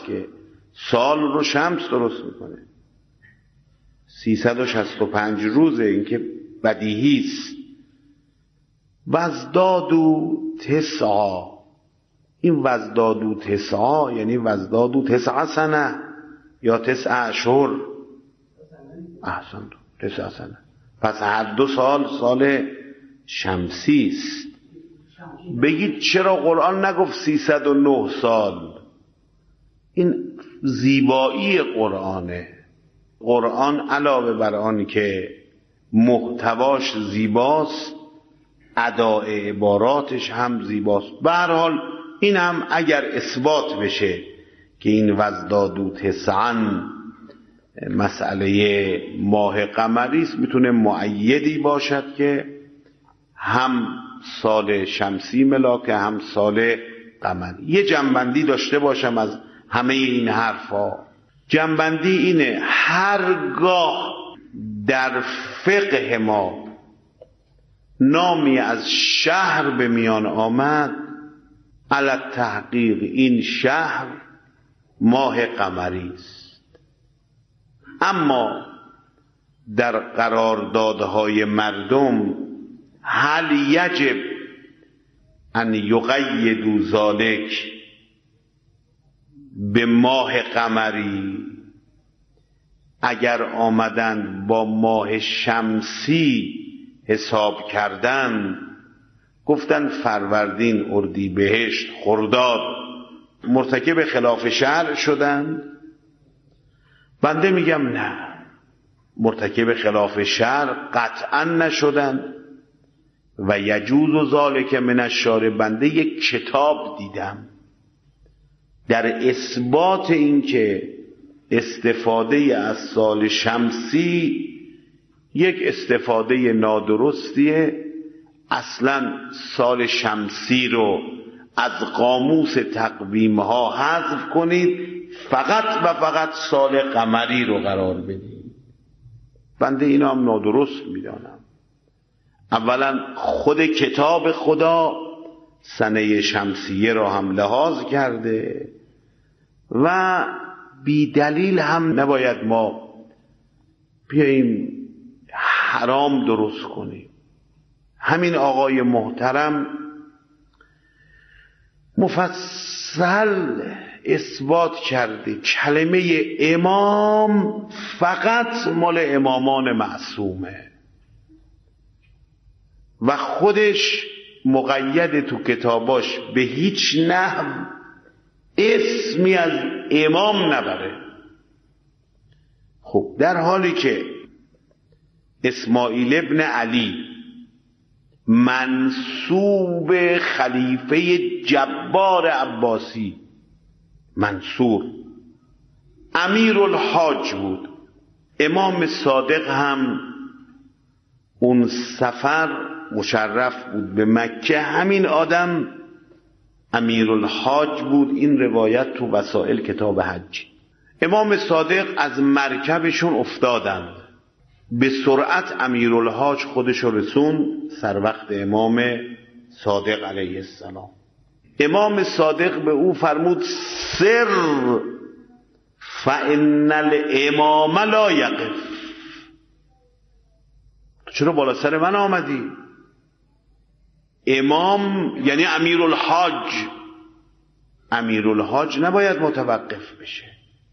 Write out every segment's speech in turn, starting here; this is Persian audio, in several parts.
هست که سال رو شمس درست میکنه. 365 روزه، این که بدیهی است. وزدادو تسعا، این وزدادو تسعا یعنی وزدادو 9 سنه یا 9 اشهر. احسن، 9 سنه. پس هر 2 سال سال شمسی است. بگید چرا قرآن نگفت 309 سال؟ این زیبایی قرآنه. قرآن علاوه بر آن که محتواش زیباست، اداء عباراتش هم زیباست. به هر حال این هم اگر اثبات بشه که این وزدادو 9 مسئله ماه قمری است، میتونه مؤیدی باشد که هم سال شمسی ملاکه هم سال قمری. یه جنبندی داشته باشم از همه این حرفا. جنبندی اینه: هرگاه در فقه ما نامی از شهر به میان آمد، علی تحقیق این شهر ماه قمری است. اما در قراردادهای مردم هل یجب ان یقیدوا ذلک به ماه قمری؟ اگر آمدند با ماه شمسی حساب کردن، گفتن فروردین، اردیبهشت، خرداد، مرتکب خلاف شرع شدند؟ بنده میگم نه، مرتکب خلاف شرع قطعا نشدند و یجوز ذالک من الشارع. بنده یک کتاب دیدم در اثبات این که استفاده از سال شمسی یک استفاده نادرستیه. اصلا سال شمسی رو از قاموس تقویمها حذف کنید، فقط و فقط سال قمری رو قرار بدید. بنده اینا هم نادرست میدانم. اولا خود کتاب خدا سنه شمسیه را هم لحاظ کرده و بی دلیل هم نباید ما بیاییم حرام درست کنیم. همین آقای محترم مفصل اثبات کرده کلمه امام فقط مال امامان معصومه و خودش مقید تو کتاباش به هیچ نحو اسمی از امام نبره. خب در حالی که اسماعیل ابن علی منسوب خلیفه جبار عباسی، منصور امیر الحاج بود، امام صادق هم اون سفر مشرف بود به مکه، همین آدم امیر الحاج بود. این روایت تو وسائل کتاب حج. امام صادق از مرکبشون افتادند، به سرعت امیر الحاج خودشو رسون سر وقت امام صادق علیه السلام. امام صادق به او فرمود سر فإن الامام لا یقف. چرا بالا سر من آمدی؟ امام یعنی امیر الحاج، امیر الحاج نباید متوقف بشه.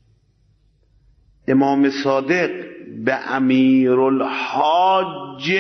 امام صادق به امیر الحاج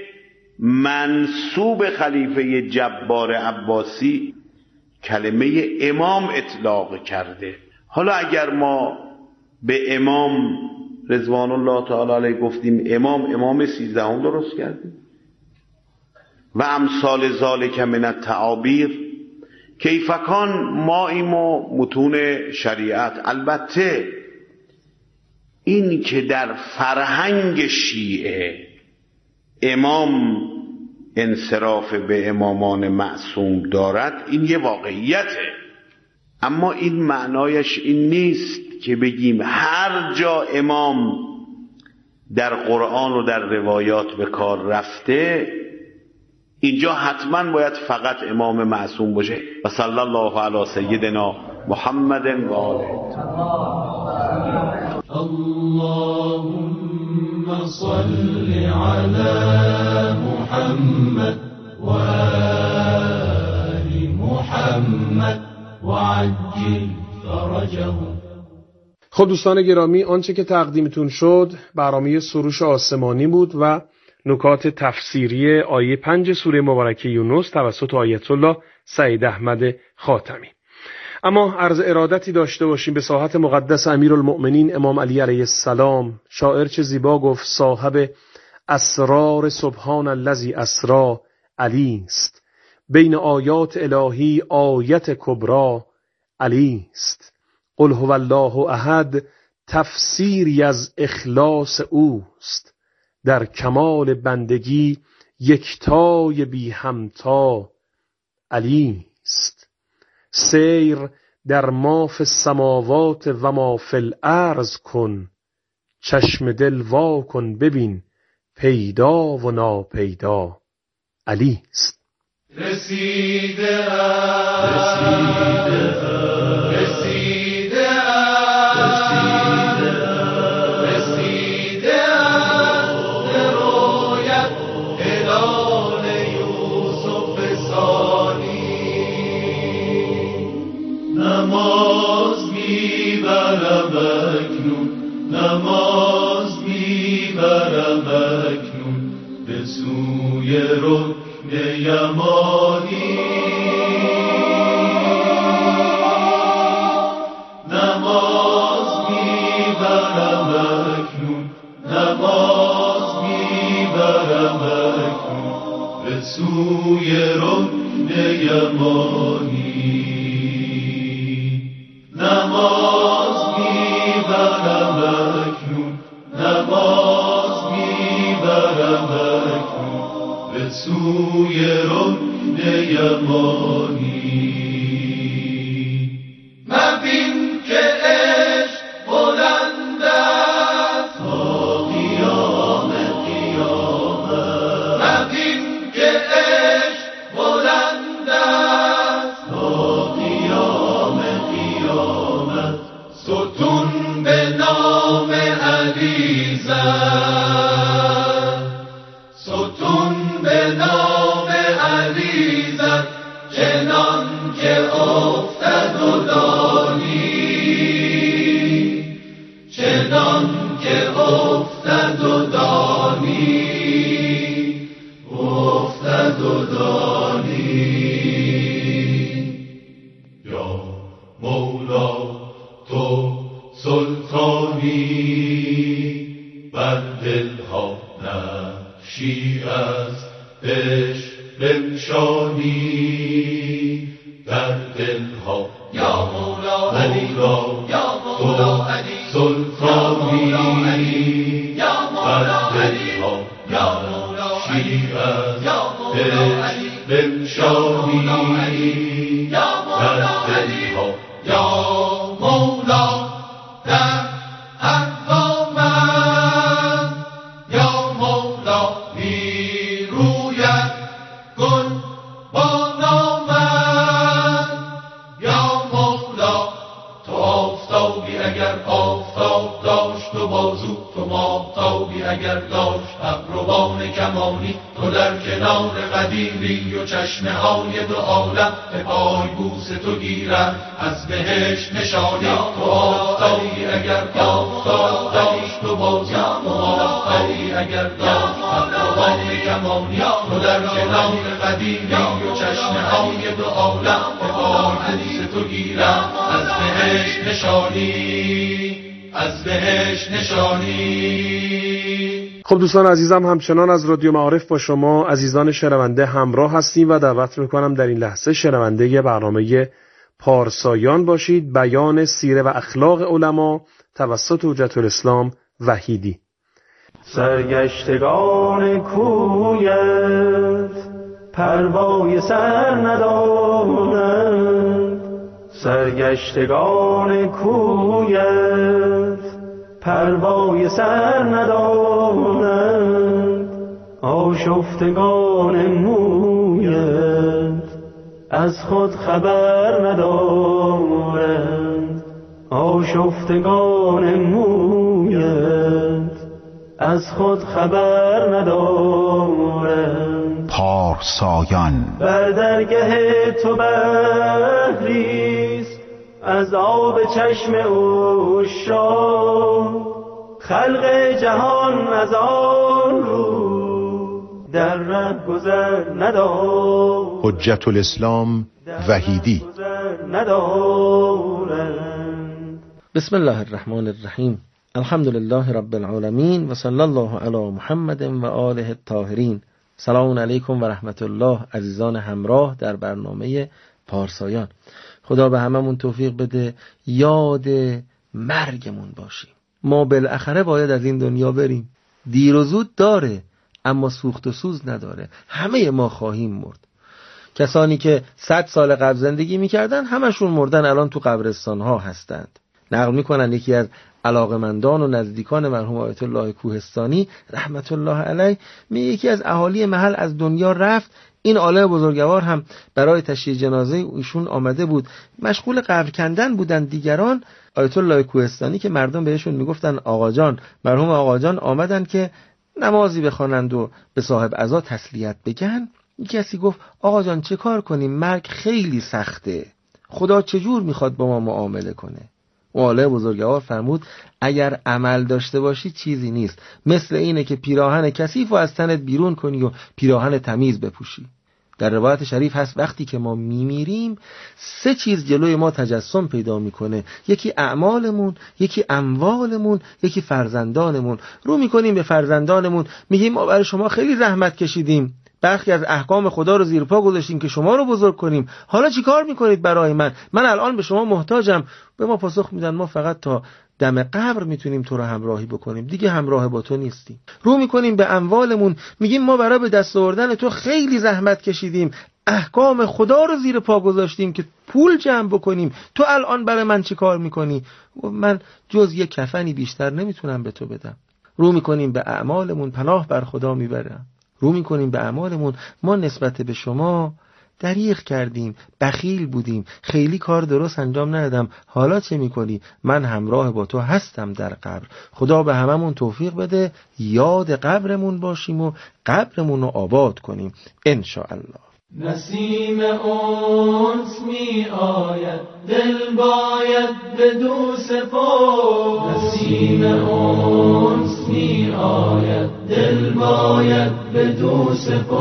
منسوب خلیفه جبار عباسی کلمه امام اطلاق کرده. حالا اگر ما به امام رضوان الله تعالی علیه گفتیم امام 13 درست کردیم و امثال ذالک من التعابیر، کیفکان ماییم و متون شریعت. البته این که در فرهنگ شیعه امام انصراف به امامان معصوم دارد، این یه واقعیته، اما این معنایش این نیست که بگیم هر جا امام در قرآن و در روایات به کار رفته اینجا حتما باید فقط امام معصوم باشه. و صلی الله علی سیدنا محمد و آله. اللهم صل على محمد و آل محمد و عجل فرجه. خب دوستان گرامی، آنچه که تقدیمتون شد برنامه سروش آسمانی بود و نکات تفسیری آیه 5 سوره مبارکه یونس توسط آیت الله سعید احمد خاتمی. اما عرض ارادتی داشته باشیم به ساحت مقدس امیرالمؤمنین امام علی علیه السلام. شاعر چه زیبا گفت: صاحب اسرار سبحان الذی اسری علی است، بین آیات الهی آیت کبری علی است. قل هو الله احد تفسیری از اخلاص اوست، در کمال بندگی یکتای بی همتا علی است. سیر در ما فی السماوات و ما فی الارض کن، چشم دل وا کن ببین پیدا و ناپیدا علی است. رسیده نماز میبرم اکنون به سوی رکن یمانی. نماز میبرم اکنون، نماز میبرم اکنون به سوی رکن یمانی. نماز میبرم اکنون، نماز میبرم اکنون به سوی رکن یمانی. مبین که عشق بلند است تا قیام قیامت. مبین که عشق بلند است تا قیام قیامت. ستون به نام علی زد، ستون به نام علی زد، چنان که افتد و دانی، چنان که افتد و دانی، افتد و دانی. یا مولا تو سلطانی، بر دلها نقشی از عشق بنشانی، در دلها یا مولا علی، یا مولا علی سلطانی، بر دلها نقشی از عشق بنشانی، در دلها یا مولا در اقوامم، یا مولا نیرویت گل با نامم. یا مولا تو آفتابی اگر آفتاب داشت و بازو، تو ماهتابی اگر داشت ابروان کمانی، تو در کنار قدیری و چشمه های دو عالم به پای بوس تو گیرم از بهشت نشانی. تو آفتابی اگر آفتاب داشت و بازو، تو ماهتابی اگر داشت ابروان کمانی، تو در کنار قدیری و چشمه های دو عالم به پای بوس تو گیرم از بهشت نشانی، از بهشت نشانی. خب دوستان عزیزم، همچنان از رادیو معارف با شما عزیزان شنونده همراه هستیم و دعوت میکنم در این لحظه شنونده برنامه پارسایان باشید، بیان سیره و اخلاق علما توسط حجت الاسلام وحیدی. سرگشتگان کویت پروای سر ندارند، سرگشتگان کویت پروای سر ندارند، آشفتگان مویت از خود خبر ندارند. آشفتگان مویت از خود خبر ندارند. پارسایان بر درگه تو بحریست از آب چشم عشاق. خلق جهان از آن رو در ره گذر ندارد. حجت الاسلام وحیدی. بسم الله الرحمن الرحیم. الحمد لله رب العالمین و صلی الله علی محمد و آله الطاهرین. سلام علیکم و رحمت الله عزیزان همراه در برنامه پارسایان. خدا به هممون توفیق بده یاد مرگمون باشیم. ما بالاخره باید از این دنیا بریم. دیر و زود داره اما سوخت و سوز نداره. همه ما خواهیم مرد. کسانی که 100 سال قبل زندگی میکردن همشون مردن، الان تو قبرستان ها هستند. نقل میکنن یکی از علاقمندان و نزدیکان مرحوم آیت الله کوهستانی رحمت الله علیه میگه یکی از اهالی محل از دنیا رفت. این عالم بزرگوار هم برای تشییع جنازه ایشون آمده بود، مشغول قبر کندن بودن دیگران. آیت الله کوهستانی که مردم بهشون میگفتن آقا جان، مرحوم آقا جان آمدن که نمازی بخوانند و به صاحب عزا تسلیت بگن. کسی گفت آقا جان چه کار کنیم، مرگ خیلی سخته، خدا چجور میخواد با ما معامله کنه؟ عالم بزرگوار فرمود اگر عمل داشته باشی چیزی نیست، مثل اینه که پیراهن کثیف و از تنت بیرون کنی و پیراهن تمیز بپوشی. در روایت شریف هست وقتی که ما میمیریم 3 چیز جلوی ما تجسم پیدا میکنه، یکی اعمالمون، یکی اموالمون، یکی فرزندانمون. رو میکنیم به فرزندانمون، میگیم ما برای شما خیلی زحمت کشیدیم، برخی از احکام خدا رو زیر پا گذاشتیم که شما رو بزرگ کنیم، حالا چی کار میکنید برای من الان به شما محتاجم. به ما پاسخ میدن ما فقط تا دم قبر میتونیم تو رو همراهی بکنیم، دیگه همراه با تو نیستیم. رو میکنیم به اموالمون، میگیم ما برای به دست آوردن تو خیلی زحمت کشیدیم، احکام خدا رو زیر پا گذاشتیم که پول جمع بکنیم، تو الان برای من چی کار میکنی؟ من جز یک کفنی بیشتر نمیتونم به تو بدم. رو میکنیم به اعمالمون، پناه بر خدا میبرم. رو میکنیم به اعمالمون، ما نسبت به شما دریغ کردیم، بخیل بودیم، خیلی کار درست انجام ندادم، حالا چه میکنی؟ من همراه با تو هستم در قبر. خدا به هممون توفیق بده یاد قبرمون باشیم و قبرمون رو آباد کنیم انشاءالله. نسیم انس می آید دل باید بدو سپرد. نسیم انس می آید دل باید بدو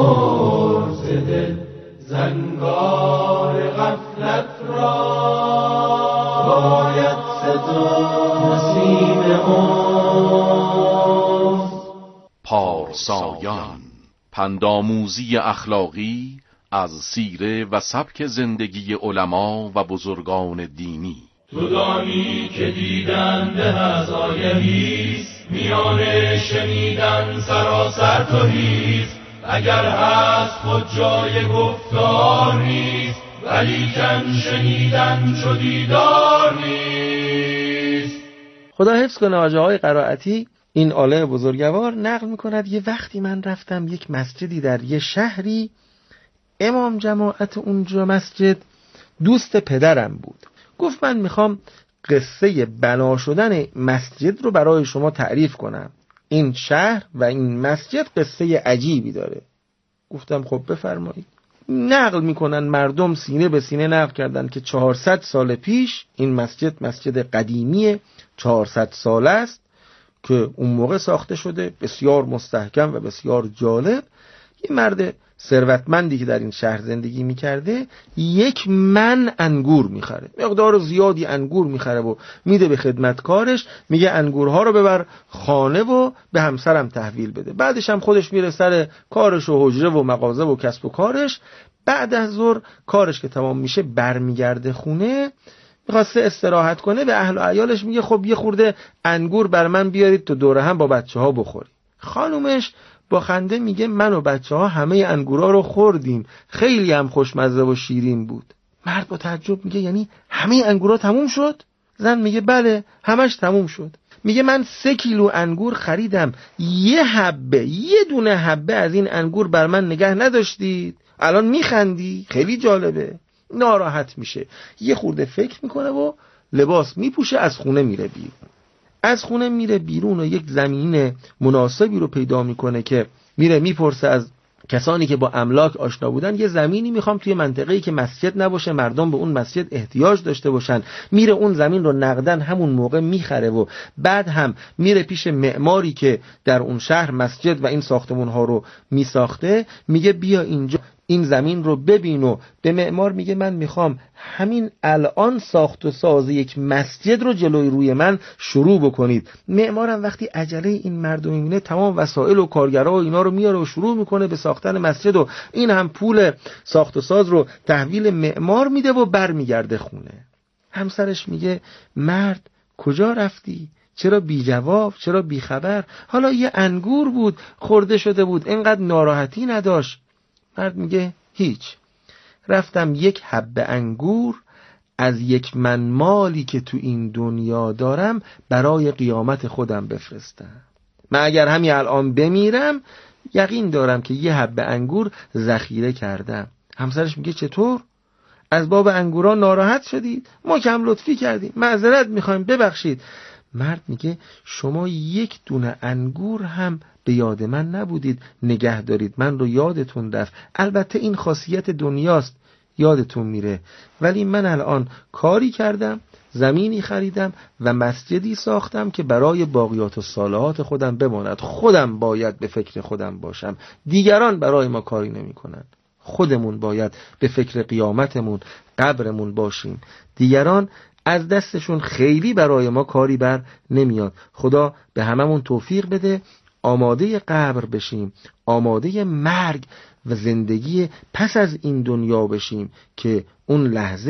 سپرد. دل زنگار غفلت را باید سترد. نسیم انس. پارسایان، پندآموزی اخلاقی از سیره و سبک زندگی علما و بزرگان دینی. تو دانی که دیدن به از آیهیست، میان شنیدن سراسر توهیست. اگر هست خود جای گفتار نیست، ولیکن شنیدن چو دیدار نیست. خدا حفظ کنه. آقای قرائتی این عالم بزرگوار نقل میکند یه وقتی من رفتم یک مسجدی در یه شهری، امام جماعت اونجا مسجد دوست پدرم بود. گفت من میخوام قصه بنا شدن مسجد رو برای شما تعریف کنم. این شهر و این مسجد قصه عجیبی داره. گفتم خب بفرمایید. نقل میکنن مردم سینه به سینه نقل کردن که 400 سال پیش این مسجد قدیمی 400 ساله است که اون موقع ساخته شده، بسیار مستحکم و بسیار جالب. یه مرد ثروتمندی که در این شهر زندگی میکرده 1 من انگور میخره، مقدار زیادی انگور میخره و میده به خدمتکارش، میگه انگورها رو ببر خانه و به همسرم تحویل بده. بعدش هم خودش میره سر کارش و حجره و مغازه و کسب و کارش. بعد از ظهر کارش که تمام میشه برمیگرده خونه، میخواسته استراحت کنه، به اهل و عیالش میگه خب یه خورده انگور بر من بیارید تو دوره هم با بچه ها بخوری. خانومش با خنده میگه من و بچه ها همه انگورا رو خوردیم، خیلی هم خوشمزه و شیرین بود. مرد با تعجب میگه یعنی همه انگورا تموم شد؟ زن میگه بله همش تموم شد. میگه من 3 کیلو انگور خریدم، یه دونه حبه از این انگور بر من نگه نداشتید، الان میخندی؟ خیلی جالبه. ناراحت میشه، یه خورده فکر میکنه و لباس میپوشه، از خونه میره بیرون و یک زمین مناسبی رو پیدا میکنه که میره میپرسه از کسانی که با املاک آشنا بودن، یه زمینی میخوام توی منطقه‌ای که مسجد نباشه، مردم به اون مسجد احتیاج داشته باشن. میره اون زمین رو نقدن همون موقع میخره و بعد هم میره پیش معماری که در اون شهر مسجد و این ساختمان‌ها رو میساخته، میگه بیا اینجا این زمین رو ببین و به معمار میگه من میخوام همین الان ساخت و ساز یک مسجد رو جلوی روی من شروع بکنید. معمارم وقتی عجله این مردم میبینه تمام وسایل و کارگرها و اینا رو میاره و شروع میکنه به ساختن مسجد و این هم پول ساخت و ساز رو تحویل معمار میده و برمیگرده خونه. همسرش میگه مرد کجا رفتی؟ چرا بی جواب؟ چرا بی خبر؟ حالا یه انگور بود خورده شده بود، اینقدر ناراحتی نداشت. مرد میگه هیچ، رفتم یک حبه انگور از یک من مالی که تو این دنیا دارم برای قیامت خودم بفرستم. من اگر همین الان بمیرم یقین دارم که یه حبه انگور ذخیره کردم. همسرش میگه چطور؟ از باب انگورا ناراحت شدید؟ ما کم لطفی کردیم، معذرت میخوایم، ببخشید. مرد میگه شما یک دونه انگور هم به یاد من نبودید نگه دارید، من رو یادتون رفت. البته این خاصیت دنیاست، یادتون میره، ولی من الان کاری کردم، زمینی خریدم و مسجدی ساختم که برای باقیات و صالحات خودم بماند. خودم باید به فکر خودم باشم، دیگران برای ما کاری نمی کنن. خودمون باید به فکر قیامتمون، قبرمون باشیم. دیگران از دستشون خیلی برای ما کاری بر نمیاد. خدا به هممون توفیق بده آماده قبر بشیم، آماده مرگ و زندگی پس از این دنیا بشیم که اون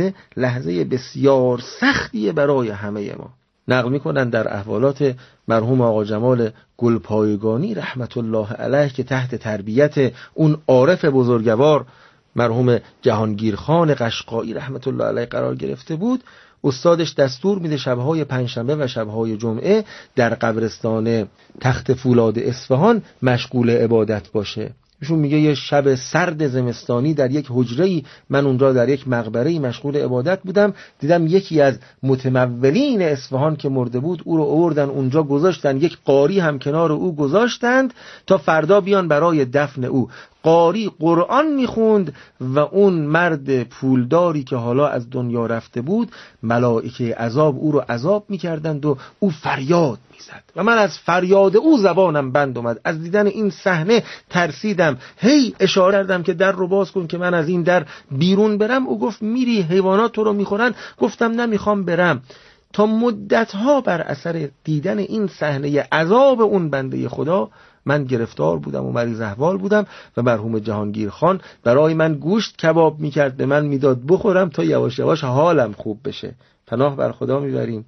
لحظه بسیار سختیه برای همه ما. نقل میکنن در احوالات مرحوم آقا جمال گلپایگانی رحمت الله علیه که تحت تربیت اون عارف بزرگوار مرحوم جهانگیرخان قشقایی رحمت الله علیه قرار گرفته بود. استادش دستور میده شبهای پنجشنبه و شبهای جمعه در قبرستان تخت فولاد اصفهان مشغول عبادت باشه. ایشون میگه یه شب سرد زمستانی در یک حجره‌ای من اونجا در یک مقبره‌ای مشغول عبادت بودم، دیدم یکی از متمولین اصفهان که مرده بود او رو آوردن اونجا گذاشتن، یک قاری هم کنار او گذاشتند تا فردا بیان برای دفن او. قاری قرآن میخوند و اون مرد پولداری که حالا از دنیا رفته بود ملائکه عذاب او رو عذاب میکردند و او فریاد میزد و من از فریاد او زبانم بند اومد. از دیدن این صحنه ترسیدم، هی اشاره کردم که در رو باز کن که من از این در بیرون برم. او گفت میری حیوانات تو رو میخورن؟ گفتم نمیخوام برم. تا مدتها بر اثر دیدن این صحنه عذاب اون بنده خدا من گرفتار بودم و مریض احوال بودم و مرحوم جهانگیر خان برای من گوشت کباب میکرد، به من میداد بخورم تا یواش یواش حالم خوب بشه. پناه بر خدا میبریم،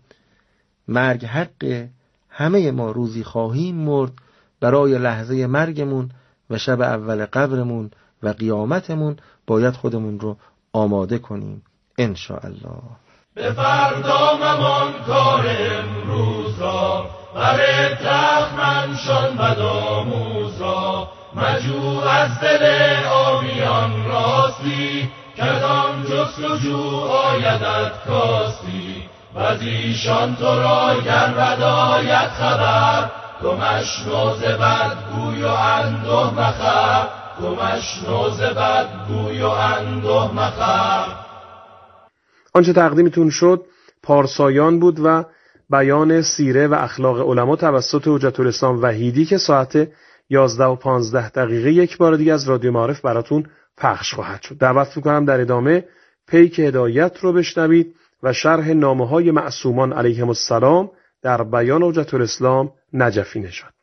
مرگ حقه، همه ما روزی خواهیم مرد. برای لحظه مرگمون و شب اول قبرمون و قیامتمون باید خودمون رو آماده کنیم ان شاء الله. به فردا ممان کار امروز را، بر تخمن شان بدآموز را، مجو از دل آبیان راستی، کدام جستجو آیدت کاستی. وزیشان تو را گر بداید خبر، تو مشنو ز بدگوی و انده مخر، تو مشنو ز بدگوی و انده مخر. آنچه تقدیمتون شد پارسایان بود و بیان سیره و اخلاق علما توسط حجت الاسلام وحیدی که ساعت 11 و 15 دقیقه یک بار دیگه از رادیو معارف براتون پخش خواهد شد. دعوت می‌کنم در ادامه پیک هدایت رو بشنوید و شرح نامه‌های معصومان علیهم السلام در بیان حجت الاسلام نجفی نژاد.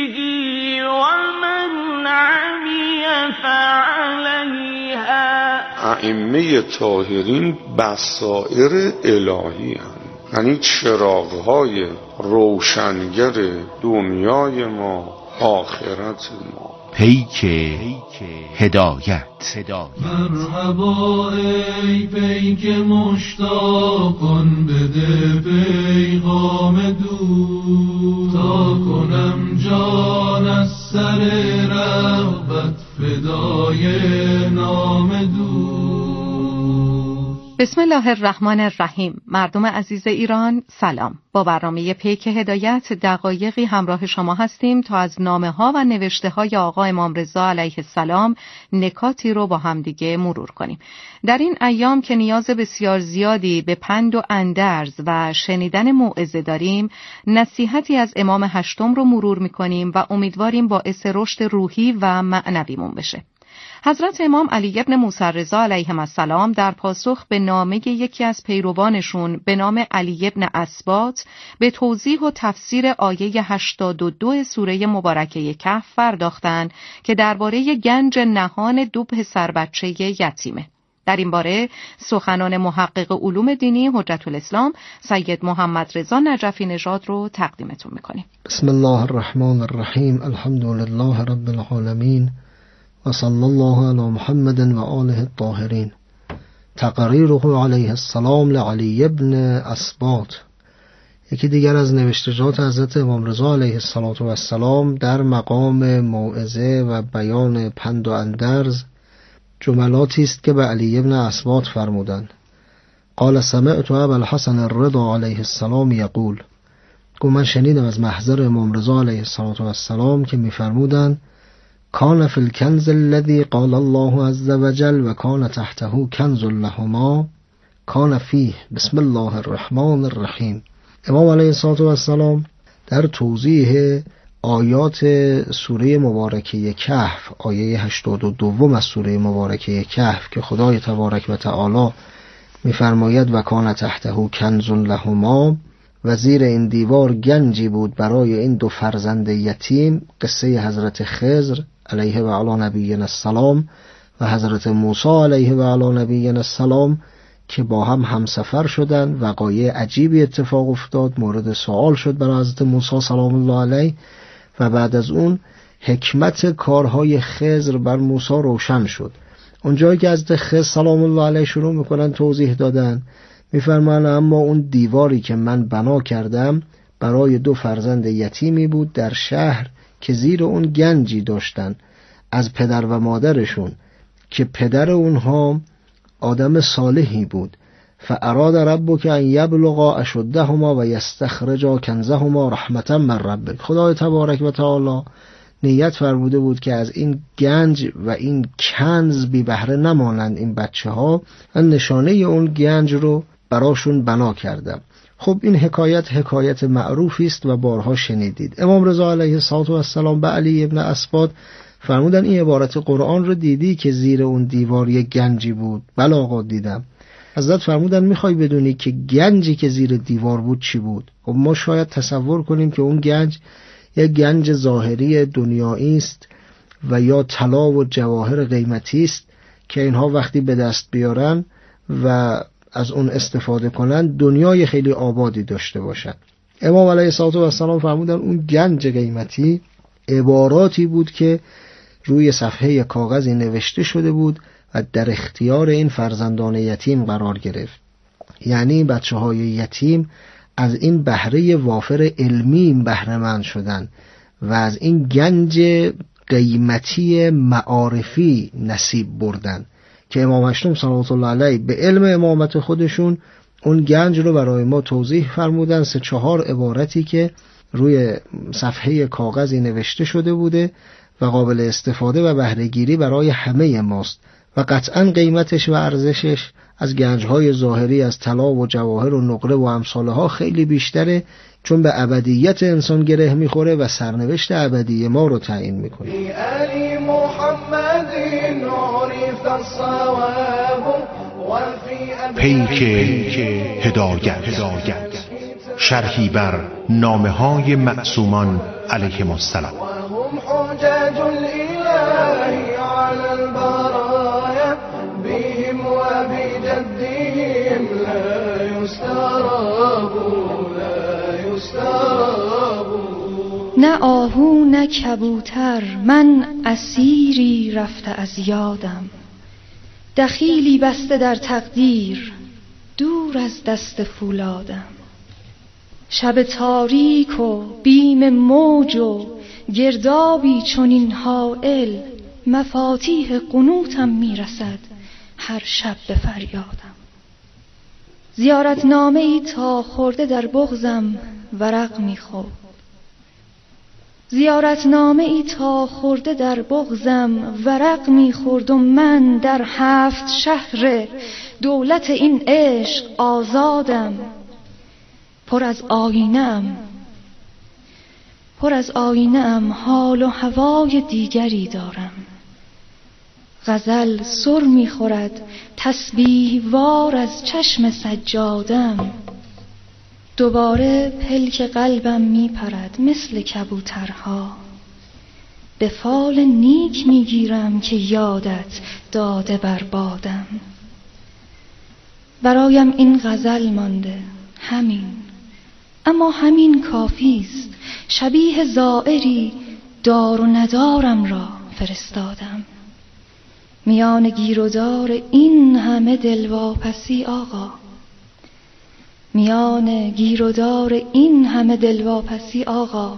ومن عمي فعليها ائمه طاهرین بصائر الهی هستند، یعنی چراغ‌های روشنگر دنیای ما، آخرت ما. پیک هدایت. مرحبا ای پیک مشتاقان، بده پیغام دور تا کنم جان از سر رغبت فدای نام دور. بسم الله الرحمن الرحیم. مردم عزیز ایران سلام. با برنامه پیک هدایت دقایقی همراه شما هستیم تا از نامه‌ها و نوشته‌های آقا امام رضا علیه السلام نکاتی رو با همدیگه مرور کنیم. در این ایام که نیاز بسیار زیادی به پند و اندرز و شنیدن موعظه داریم، نصیحتی از امام هشتم رو مرور می‌کنیم و امیدواریم باعث رشد روحی و معنویمون بشه. حضرت امام علی ابن موسی رضا علیهم السلام در پاسخ به نامه یکی از پیروانشون به نام علی ابن اسباط به توضیح و تفسیر آیه 82 سوره مبارکه کهف پرداختند که درباره گنج نهان دو پسر بچه یتیمه. در این باره سخنان محقق علوم دینی حجت الاسلام سید محمد رضا نجفی نژاد رو تقدیمتون میکنیم. بسم الله الرحمن الرحیم. الحمد لله رب العالمین و صلی الله علی محمد و آله الطاهرین. تقریره علیه السلام لعلی ابن اسباط. یکی دیگر از نوشتجات حضرت امام رضا علیه السلام در مقام موعظه و بیان پند و اندرز جملاتی است که به علی ابن اسباط فرمودند. قال سمعت ابا الحسن الرضا علیه السلام یقول، من شنیدم از محضر امام رضا علیه السلام که می‌فرمودند کان فی الکنز الذی قال الله عز وجل و کان تحته کنز لهما کان فیه بسم الله الرحمن الرحیم. امام علیه السلام در توضیح آیات سوره مبارکه کهف، آیه 82 از سوره مبارکه کهف که خدای تبارک و تعالی می‌فرماید و کان تحته کنز لهما، و زیر این دیوار گنجی بود برای این دو فرزند یتیم، قصه حضرت خضر علیه و علی نبینا السلام و حضرت موسی علیه و علی نبینا السلام که با هم همسفر شدند. وقایع عجیبی اتفاق افتاد، مورد سوال شد برای حضرت موسی سلام الله علیه و بعد از اون حکمت کارهای خضر بر موسی روشن شد. اونجایی که حضرت خضر سلام الله علیه شروع میکنن توضیح دادن، میفرمان اما اون دیواری که من بنا کردم برای دو فرزند یتیمی بود در شهر که زیر اون گنجی داشتن از پدر و مادرشون که پدر اونها آدم صالحی بود. فاراد ربک ان یبلغا اشدهما و یستخرجا کنزهما رحمتا من ربک. خدای تبارک و تعالی نیت فرموده بود که از این گنج و این کنز بی بهره نمانند این بچه ها و نشانه اون گنج رو براشون بنا کردم. خب این حکایت معروفی است و بارها شنیدید. امام رضا علیه السلام به علی ابن اسباط فرمودن این عبارت قرآن رو دیدی که زیر اون دیوار یک گنجی بود؟ بله آقا دیدم. حضرت فرمودن میخوای بدونی که گنجی که زیر دیوار بود چی بود؟ خب ما شاید تصور کنیم که اون گنج یک گنج ظاهری دنیایی است و یا طلا و جواهر قیمتی است که اینها وقتی به دست بیارن و از اون استفاده کنن دنیای خیلی آبادی داشته باشن. امام علیه السلام فرمودن اون گنج قیمتی عباراتی بود که روی صفحه کاغذی نوشته شده بود و در اختیار این فرزندان یتیم قرار گرفت. یعنی بچه‌های یتیم از این بهره وافر علمی بهره‌مند شدن و از این گنج قیمتی معارفی نصیب بردن که امام هشتم صلوات الله علیه به علم امامت خودشون اون گنج رو برای ما توضیح فرمودن. 3-4 عبارتی که روی صفحه کاغذی نوشته شده بوده و قابل استفاده و بهره‌گیری برای همه ماست و قطعاً قیمتش و ارزشش از گنج‌های ظاهری از طلا و جواهر و نقره و امثالها خیلی بیشتره، چون به ابدیت انسان گره میخوره و سرنوشت ابدی ما رو تعیین میکنه. پیک هدایت، شرحی بر نامه‌های معصومان علیهم السلام. حجاج الإله على البرايا بهم نه آهو نه کبوتر، من اسیری رفته از یادم. دخیلی بسته در تقدیر، دور از دست فولادم. شب تاریک و بیم موج و گردابی چنین هائل، مفاتیح قنوتم میرسد هر شب به فریادم. زیارتنامه ای تا خورده در بغزم ورق میخورد. زیارتنامه ای تا خورده در بغزم ورق میخورد و من در 7 شهر دولت این عشق آزادم. پر از آینه‌ام حال و هوای دیگری دارم. غزل سر میخورد تسبیح وار از چشم سجادم. دوباره پلک قلبم میپرد مثل کبوترها. به فال نیک میگیرم که یادت داده بر بادم. برایم این غزل مانده، همین، اما همین کافیست. شبیه زائری دار و ندارم را فرستادم. میان گیر و دار این همه دلواپسی آقا، میان گیر و دار این همه دلواپسی آقا،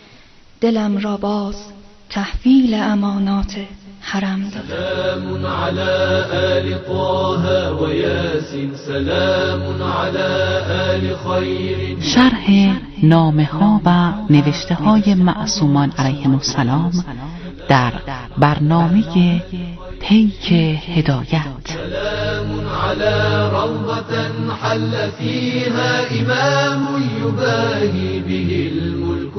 دلم را باز تحویل امانات حرم داد. سلام علی آل طه و یاسین، سلام علی آل خیر. شرح نامه ها و نوشته های معصومان علیهم السلام در برنامه پیک هدایت. سلام علی روضة حل فیها امام یباهی به الملک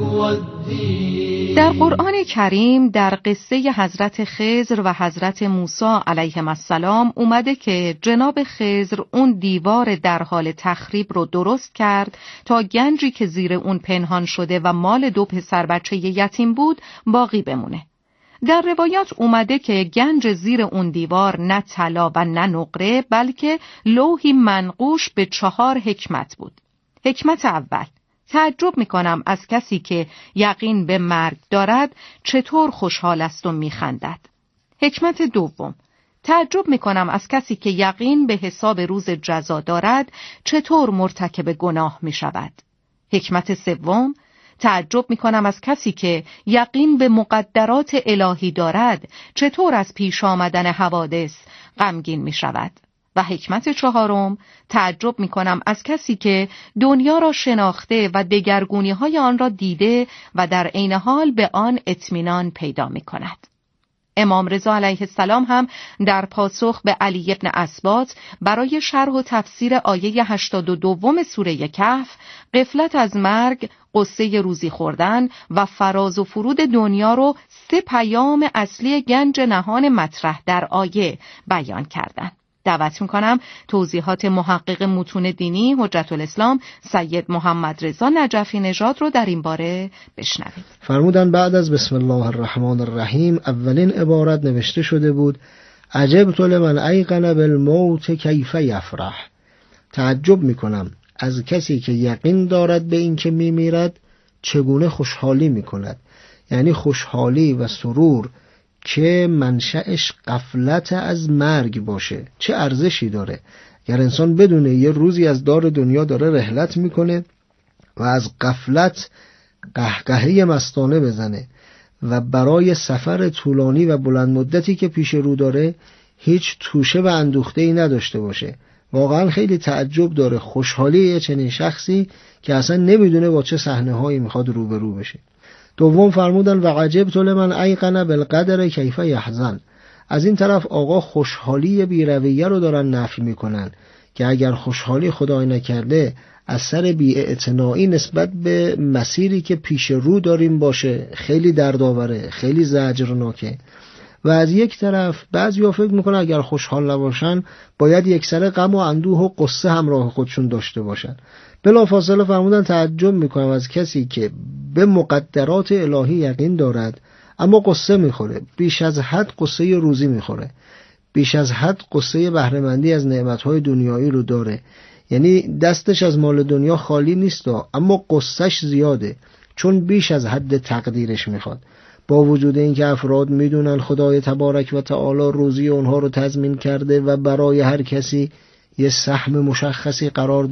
والدین. در قرآن کریم در قصه حضرت خضر و حضرت موسی علیهم السلام اومده که جناب خضر اون دیوار در حال تخریب رو درست کرد تا گنجی که زیر اون پنهان شده و مال 2 پسر بچه یتیم بود باقی بمونه. در روایات اومده که گنج زیر اون دیوار نه طلا و نه نقره، بلکه لوحی منقوش به 4 حکمت بود. حکمت اول: تعجب میکنم از کسی که یقین به مرگ دارد چطور خوشحال است و میخندد. حکمت دوم: تعجب میکنم از کسی که یقین به حساب روز جزا دارد چطور مرتکب گناه میشود. حکمت سوم: تعجب میکنم از کسی که یقین به مقدرات الهی دارد چطور از پیش آمدن حوادث غمگین میشود. و حکمت چهارم: تعجب میکنم از کسی که دنیا را شناخته و دگرگونی‌های آن را دیده و در عین حال به آن اطمینان پیدا میکند. امام رضا علیه السلام هم در پاسخ به علی ابن اسباط برای شرح و تفسیر آیه 82 سوره کهف، غفلت از مرگ، قصه روزی خوردن و فراز و فرود دنیا رو 3 پیام اصلی گنج نهان مطرح در آیه بیان کردند. دعوت میکنم توضیحات محقق متون دینی حجت الاسلام سید محمد رضا نجفی نژاد رو در این باره بشنوید. فرمودن بعد از بسم الله الرحمن الرحیم اولین عبارت نوشته شده بود: عجبت لمن ایقن بالموت کیف یفرح. تعجب میکنم از کسی که یقین دارد به این که میمیرد چگونه خوشحالی میکند. یعنی خوشحالی و سرور که منشأش غفلت از مرگ باشه چه ارزشی داره. اگر انسان بدونه یه روزی از دار دنیا داره رحلت میکنه و از غفلت قهقهه مستانه بزنه و برای سفر طولانی و بلند مدتی که پیش رو داره هیچ توشه و اندوخته‌ای نداشته باشه، واقعا خیلی تعجب داره خوشحالی یه چنین شخصی که اصلا نمیدونه با چه صحنه‌هایی میخواد روبرو بشه. دوم فرمودن و عجبت لمن ایقن بالقدر کیف یحزن. از این طرف آقا خوشحالی بی‌رویه رو دارن نفی میکنن که اگر خوشحالی خدای نکرده از سر بی‌اعتنایی نسبت به مسیری که پیش رو داریم باشه خیلی دردآوره، خیلی زجرناکه. و از یک طرف بعضیا فکر میکنن اگر خوشحال نباشن باید یک سر غم و اندوه و قصه همراه خودشون داشته باشن. بلافاصله فرمودن تعجب میکنم از کسی که به مقدرات الهی یقین دارد اما قصه میخوره، بیش از حد قصه روزی میخوره، بیش از حد قصه بهره‌مندی از نعمتهای دنیایی رو داره. یعنی دستش از مال دنیا خالی نیست، اما قصهش زیاده، چون بیش از حد تقدیرش میخواد. با وجود اینکه افراد میدونن خدای تبارک و تعالی روزی اونها رو تضمین کرده و برای هر کسی یه سهم مشخصی قرار